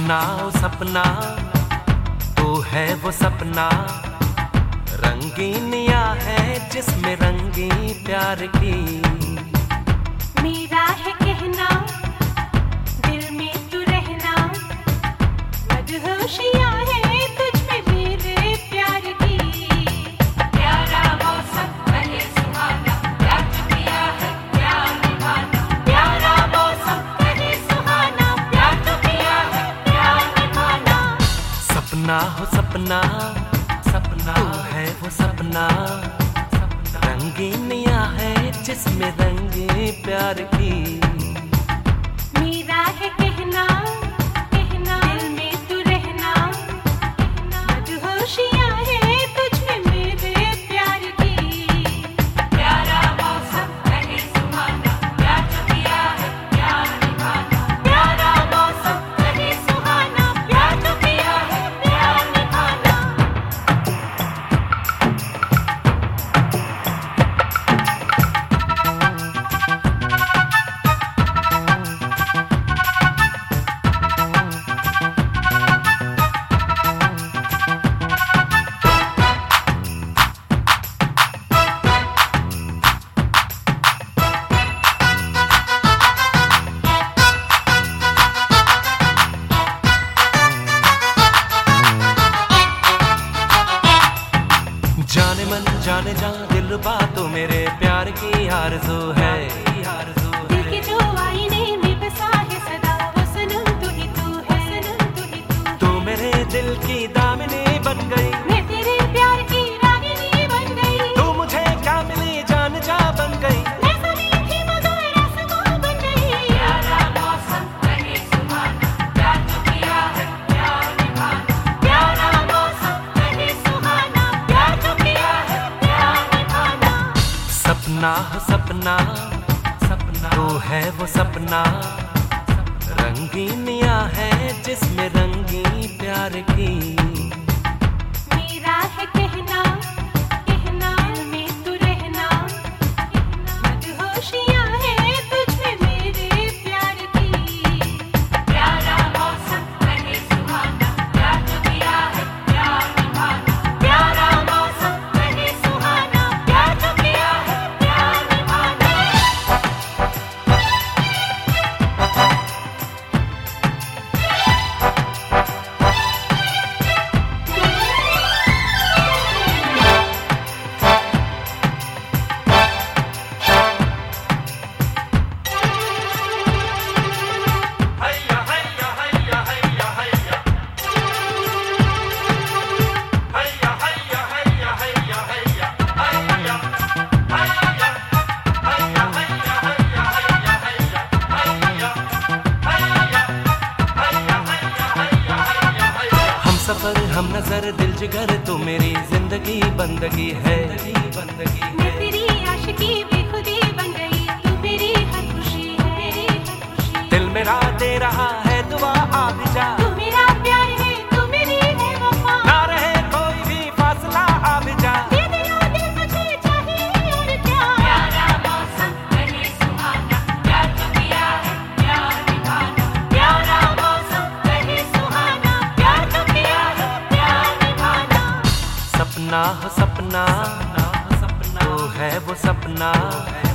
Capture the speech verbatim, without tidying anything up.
सपना ओ सपना तो है वो सपना, रंगीनिया है जिसमें रंगी प्यार की। मेरा है कहना दिल में तू रहना, मदहोशियां है तुझ में मेरे प्यार की। प्यारा मौसम बने सुहाना, प्यार जो किया है प्यार निभाना। प्यारा मौसम बने सुहाना, प्यार जो किया है प्यार निभाना। सपना हो सपना सपना तो है वो सपना, रंगीनिया है जिसमें रंगे प्यार की। मेरा है कहना कहना दिल में तू रहना, मदहोशियां है तुझ में मेरे प्यार की। प्यारा मौसम बने सुहाना, प्यार जो किया है प्यार निभाना। प्यारा मौसम बने सुहाना, प्यार जो किया है प्यार निभाना। जाने मन जाने जा दिल बातों मेरे प्यार की आरज़ू है। दिल के जो आईने में बसा है सदा, वो सनम तू ही तू है, सनम तू ही तू। तू मेरे दिल की दामिनी बन गई, मैं तेरे प्यार की रागिनी बन गई। तू मुझे क्या मिली जान जा बन गई। मैं सभी की मगर आसमां बन गई। प्यारा मौसम बने सुहाना, प्यार जो किया है प्यार निभाना। प्यारा मौसम बने सुहाना, प्यार जो किया है प्यार निभाना। सपना हो सपना सपना तो है वो सपना, रंगीनिया है जिसमें रंगी प्यार की। मेरा है कहना कहना दिल में तू रहना, मदहोशियां है तुझ में मेरे प्यार की। प्यारा मौसम बने सुहाना, प्यार जो किया है प्यार निभाना। प्यारा मौसम बने सुहाना, प्यार जो किया है प्यार निभाना। सफर हम नजर दिल जिगर तो मेरी जिंदगी बंदगी है। मैं तेरी आशिकी बेखुदी बन गई, तू मेरी हर खुशी है, मेरी हर खुशी। दिल मेरा दे रहा है दुआ आ भी जा, तू मेरा प्यार है, तू मेरी है वफा। ना रहे कोई भी फासला आ भी जा। दे दिया दिल मुझे चाहिए और क्या। प्यारा मौसम बने सुहाना, प्यार जो किया है प्यार निभाना। प्यारा मौसम बने सुहाना, प्यार जो किया है प्यार निभाना। सपना हो सपना तो है वो सपना,